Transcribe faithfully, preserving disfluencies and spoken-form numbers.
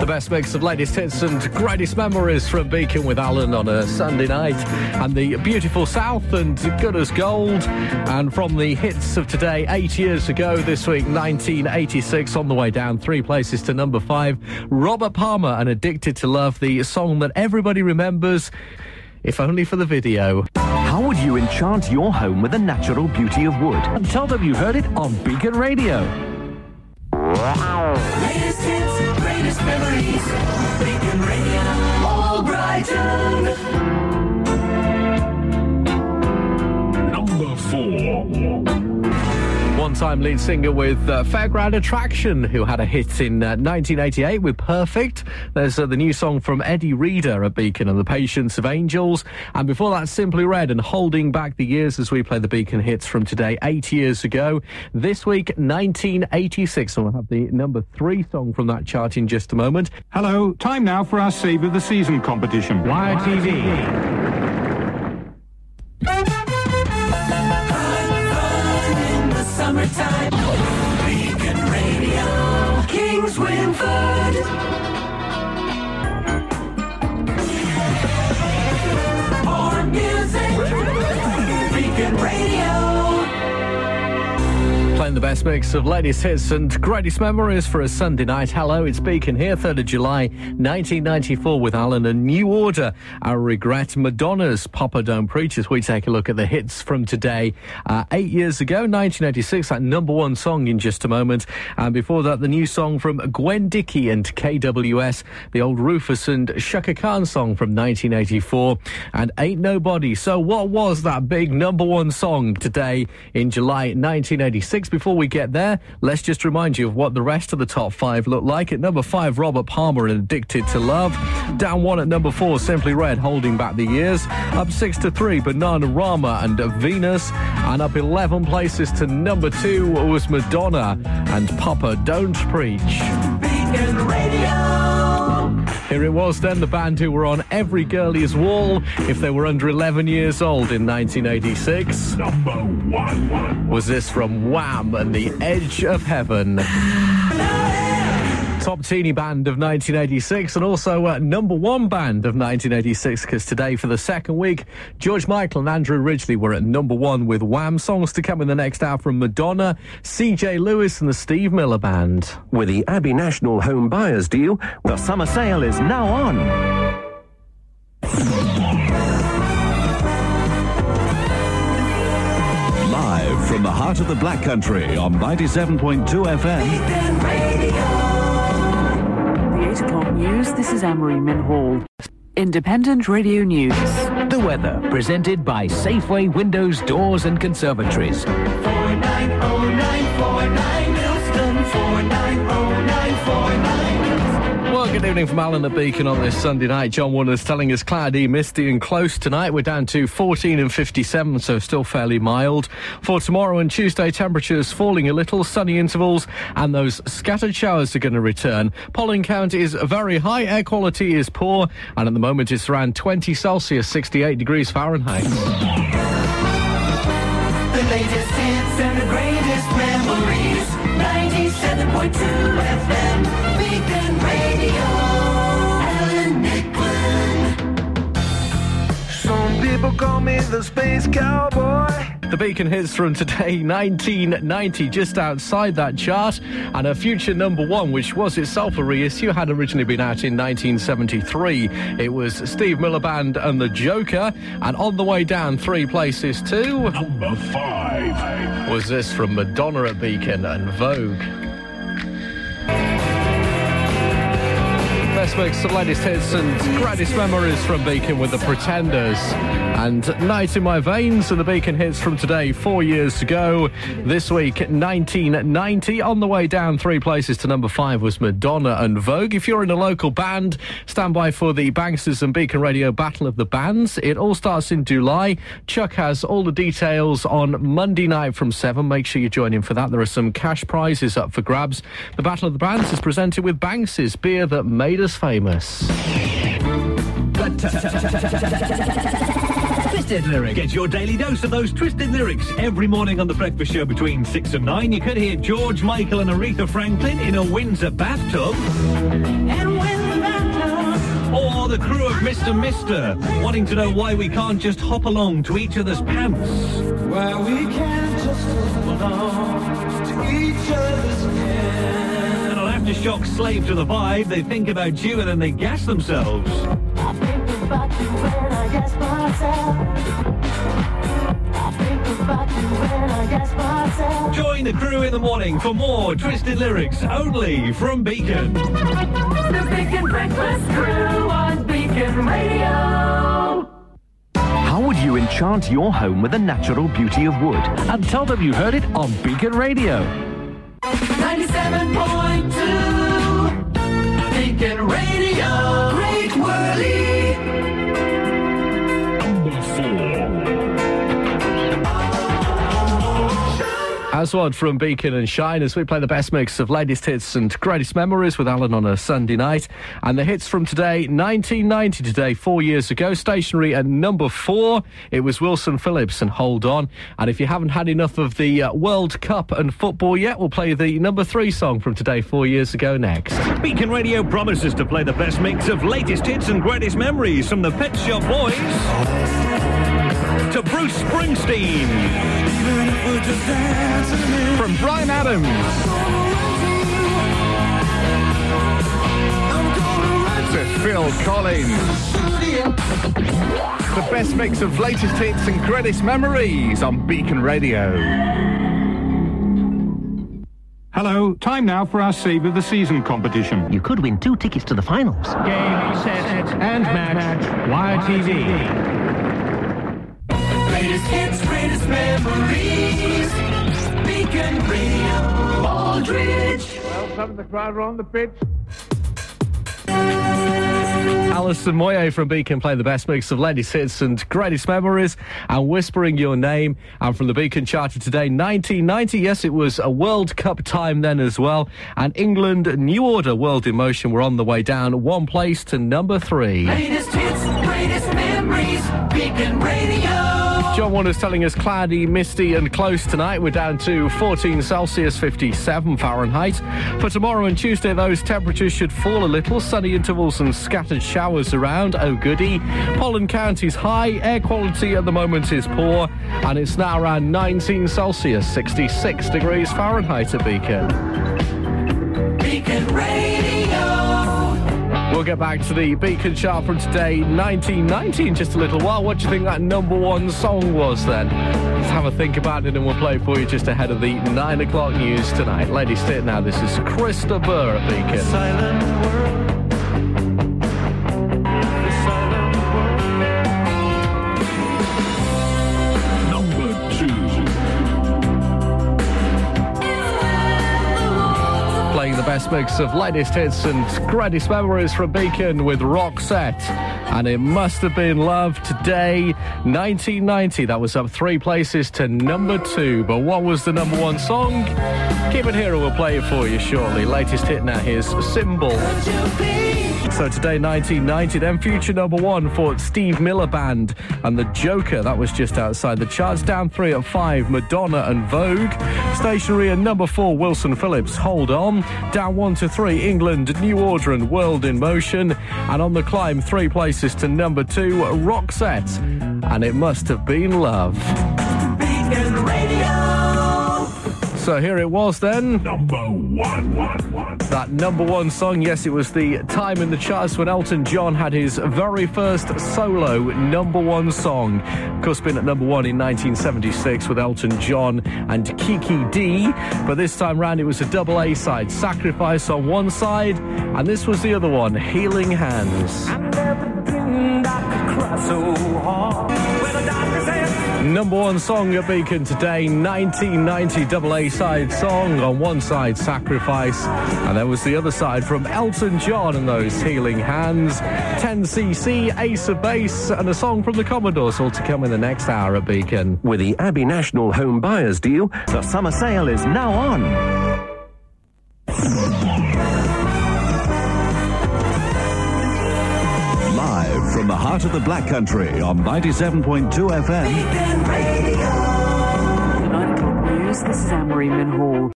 The best mix of latest hits and greatest memories from Beacon with Alan on a Sunday night. And the beautiful South and good as gold. And from the hits of today, eight years ago this week, nineteen eighty-six, on the way down three places to number five, Robert Palmer and Addicted to Love, the song that everybody remembers, if only for the video. How would you enchant your home with the natural beauty of wood? And tell them you heard it on Beacon Radio. Latest hits, greatest memories, Beacon Radio, all Brighton. Number four. One-time lead singer with uh, Fairground Attraction, who had a hit in uh, nineteen eighty-eight with Perfect. There's uh, the new song from Eddie Reader at Beacon and the Patience of Angels. And before that, Simply Red and Holding Back the Years, as we play the Beacon hits from today, eight years ago. This week, nineteen eighty-six, and we'll have the number three song from that chart in just a moment. Hello, time now for our Save of the Season competition. Wire T V. Summertime, Beacon Radio, Kings Winford. More music, Beacon Radio. Playing the best mix of latest hits and greatest memories for a Sunday night. Hello, it's Beacon here, third of July, nineteen ninety-four, with Alan and New Order. Our regret, Madonna's Papa Don't Preach, as we take a look at the hits from today. Uh, eight years ago, nineteen eighty-six, that number one song in just a moment. And before that, the new song from Gwen Dickey and K W S, the old Rufus and Shaka Khan song from nineteen eighty-four, and Ain't Nobody. So what was that big number one song today in July nineteen eighty-six? Before we get there, let's just remind you of what the rest of the top five look like. At number five, Robert Palmer and Addicted to Love. Down one at number four, Simply Red, Holding Back the Years. Up six to three, Bananarama and Venus. And up eleven places to number two was Madonna and Papa Don't Preach. Beacon Radio. Here it was then, the band who were on every girlie's wall if they were under eleven years old in nineteen eighty-six. Number one. Was this from Wham and The Edge of Heaven. Top teeny band of nineteen eighty-six, and also uh, number one band of nineteen eighty-six, because today for the second week, George Michael and Andrew Ridgeley were at number one with Wham. Songs to come in the next hour from Madonna, C J Lewis and the Steve Miller Band. With the Abbey National Home Buyers deal, the summer sale is now on. Live from the heart of the Black Country on ninety-seven point two F M. Beacon Radio. The eight o'clock news, this is Anne-Marie Minhall. Independent Radio News. The weather, presented by Safeway Windows, Doors and Conservatories. four nine oh nine four nine Millstone, four nine oh nine four nine. Well, good evening from Alan at Beacon on this Sunday night. John Warner's telling us cloudy, misty and close tonight. We're down to fourteen and fifty-seven, so still fairly mild. For tomorrow and Tuesday, temperatures falling a little, sunny intervals, and those scattered showers are going to return. Pollen count is very high, air quality is poor, and at the moment it's around twenty Celsius, sixty-eight degrees Fahrenheit. The latest hits and the greatest memories, ninety-seven point two F M, Beacon Radio, Alan Nicklin. Some people call me the Space Cowboy. The Beacon hits from today, nineteen ninety, just outside that chart, and a future number one, which was itself a reissue, had originally been out in nineteen seventy-three. It was Steve Miller Band and The Joker, and on the way down three places to... Number five. Was this from Madonna at Beacon and Vogue. Best mix of latest hits and greatest memories from Beacon with the Pretenders. And Night in My Veins and the Beacon hits from today, four years ago. This week, nineteen ninety. On the way down three places to number five was Madonna and Vogue. If you're in a local band, stand by for the Banksters and Beacon Radio Battle of the Bands. It all starts in July. Chuck has all the details on Monday night from seven. Make sure you join in for that. There are some cash prizes up for grabs. The Battle of the Bands is presented with Banksters, beer that made us famous. Twisted Lyrics. Get your daily dose of those twisted lyrics every morning on The Breakfast Show between six and nine. You could hear George Michael and Aretha Franklin in a Windsor bathtub. And when crew of Mister Mister, wanting to know why we can't just hop along to each other's pants. Why we can't just hold on to each other's skin. And an aftershock slave to the vibe, they think about you and then they gas themselves. I think about you when I gas myself. I think about you when I gas myself. Join the crew in the morning for more twisted lyrics only from Beacon. The Beacon Breakfast Crew on Beacon Radio. How would you enchant your home with the natural beauty of wood? And tell them you heard it on Beacon Radio. ninety-seven point two Beacon Radio. Great Whirly. Aswad from Beacon and Shine as we play the best mix of latest hits and greatest memories with Alan on a Sunday night. And the hits from today, nineteen ninety today, four years ago, stationary at number four. It was Wilson Phillips and Hold On. And if you haven't had enough of the uh, World Cup and football yet, we'll play the number three song from today, four years ago next. Beacon Radio promises to play the best mix of latest hits and greatest memories from the Pet Shop Boys to Bruce Springsteen. From Bryan Adams to Phil Collins. The best mix of latest hits and greatest memories on Beacon Radio. Hello, time now for our Save of the Season competition. You could win two tickets to the finals. Game, set, and match. Y T V. Greatest hits, greatest memories. Beacon Radio. Aldridge. Welcome, the crowd are on the pitch. Alison Moye from Beacon play the best mix of latest hits and greatest memories and whispering your name. And from the Beacon Charter today, nineteen ninety, yes, it was a World Cup time then as well. And England, New Order, World in Motion were on the way down one place to number three. Latest hits, greatest memories. Beacon Radio. John Warner's telling us cloudy, misty and close tonight. We're down to fourteen Celsius, fifty-seven Fahrenheit. For tomorrow and Tuesday, those temperatures should fall a little. Sunny intervals and scattered showers around. Oh goody. Pollen count is high. Air quality at the moment is poor. And it's now around nineteen Celsius, sixty-six degrees Fahrenheit at Beacon. Beacon Radio. We'll get back to the Beacon chart from today, nineteen ninety, in just a little while. What do you think that number one song was then? Let's have a think about it and we'll play for you just ahead of the nine o'clock news tonight. Ladies, sit now. This is Krista Burr at Beacon. Silent world. The silent world. Number two. Playing the best mix of latest hits and greatest memories from Beacon with Roxette. And it must have been love today, nineteen ninety. That was up three places to number two. But what was the number one song? Keep it here and we'll play it for you shortly. Latest hit now, here's Symbol. So today, nineteen ninety, then future number one for Steve Miller Band and The Joker. That was just outside the charts. Down three at five, Madonna and Vogue. Stationary at number four, Wilson Phillips, Hold On. Down one to three, England, New Order and World in Motion. And on the climb, three places to number two, Roxette. And It Must Have Been Love. Beacon Radio. So here it was then. Number one, one, one. That number one song, yes, it was the time in the charts when Elton John had his very first solo number one song. Of course, been at number one in nineteen seventy-six with Elton John and Kiki D. But this time round, it was a double A side, Sacrifice on one side, and this was the other one, Healing Hands. I never dreamed I could cry so hard. When the doctor said, Number one song at Beacon today, nineteen ninety double A side song. On one side, Sacrifice, and there was the other side from Elton John and those Healing Hands. ten C C, Ace of Base, and a song from the Commodores, all to come in the next hour at Beacon. With the Abbey National Home Buyers Deal, the summer sale is now on. Live from the heart of the Black Country on ninety-seven point two F M. nine o'clock news, this is Anne-Marie Minhall.